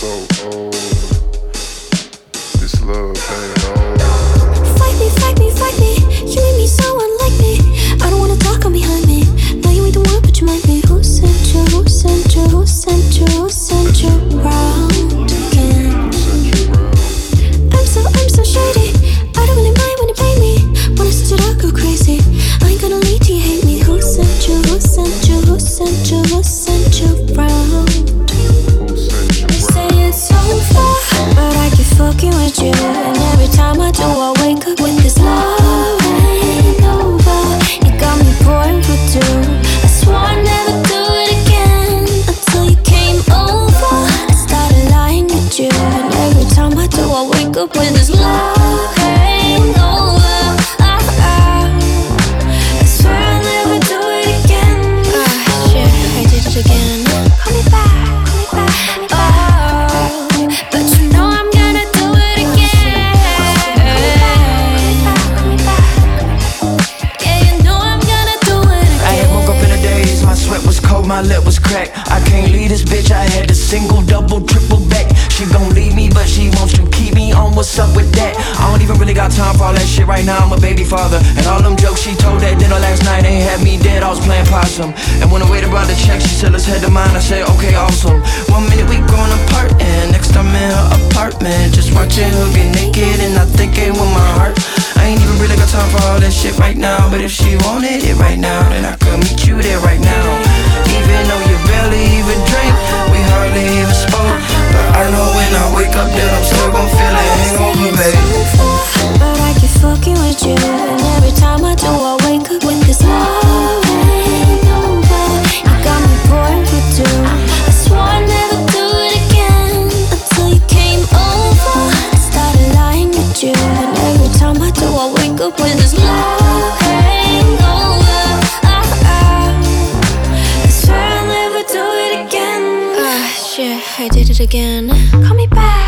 old. This love ain't old. Fight me, fight me, fight me. You made me so unlike me. I don't wanna talk on behind me. Now you ain't the one, but you might be. Who sent you? Who sent you? Who sent you? Who sent you round again? I'm so shady. I don't really mind when you play me. When I stood out, go crazy. I ain't gonna lead you, hate me. Who sent you? Who sent you? Who sent you? Who sent you round? They say it's over, but I keep fucking with you. And every time I do, I wake up with this love ain't over. You got me pouring for two. I swore I'd never do it again until you came over. I started lying with you, and every time I do, I wake up with this love ain't over. I swear I'll never do it again. Shit, I did it again. Call me back, call me back, call me back. But you know I'm gonna do it again. Yeah, you know I'm gonna do it again. I woke up in the days, my sweat was cold, my lip was cracked. I can't leave this bitch, I had to single, double, triple back. She gon' leave me, but she wants to keep me on. What's up with that? I don't even really got time for all that shit right now. I'm a baby father, and all them jokes she told at dinner last night ain't had me dead. I was playing possum, and when I waited around the check, she said let's head to mine. I said okay, awesome. 1 minute we growing apart, and next I'm in her apartment, just watching her get naked, and I thinking with my heart. I ain't even really got time for all that shit right now, but if she wanted it right now, then I could meet you there right now. Even though you barely even drink, we hardly even spoke, but I know when I wake up that I'm still gon' feel it hangover, baby. But I keep fucking with you, and every time I do, I wake up with this love ain't over. You got me pouring for two. I swore I'd never do it again until you came over. I started lying with you, and every time I do, I wake up with this love ain't over. I swear I'll never do it again. Shit, I did it again. Call me back.